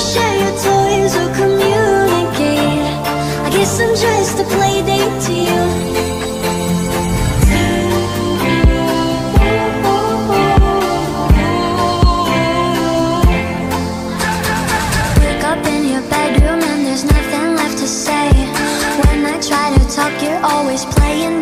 share your toys or communicate. I guess I'm just a play date to you. Wake up in your bedroom and there's nothing left to say. When I try to talk, you're always playing